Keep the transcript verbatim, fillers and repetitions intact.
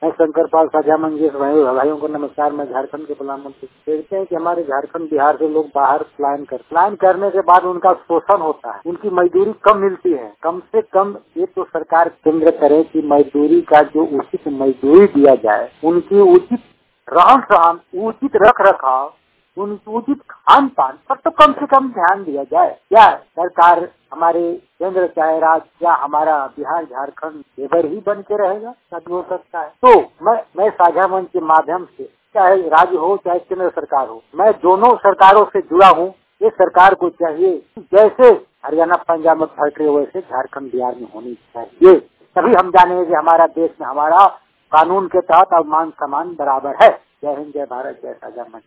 मैं शंकर पाल साझा मंच भाइयों को नमस्कार। मैं झारखंड के प्रधानमंत्री। देखते हैं कि हमारे झारखंड बिहार से लोग बाहर पलायन कर पलायन करने के बाद उनका शोषण होता है, उनकी मजदूरी कम मिलती है। कम से कम ये तो सरकार केंद्र करे कि मजदूरी का जो उचित मजदूरी दिया जाए, उनकी उचित रहन सहन, उचित रख रखाव, उनकी उचित खान पान पर तो कम से कम ध्यान दिया जाए। क्या सरकार हमारे केंद्र चाहे राज्य या हमारा बिहार झारखंड देवर ही बन के रहेगा? तब हो सकता है। तो मैं मैं साझा मंच के माध्यम से, चाहे राज्य हो चाहे केंद्र सरकार हो, मैं दोनों सरकारों से जुड़ा हूँ। ये सरकार को चाहिए जैसे हरियाणा पंजाब में फैक्ट्री वैसे झारखंड बिहार में होनी चाहिए। तभी हम जानेंगे कि हमारा देश में हमारा कानून के तहत और मान सम्मान बराबर है। जय हिंद, जय भारत, जय साझा मंच।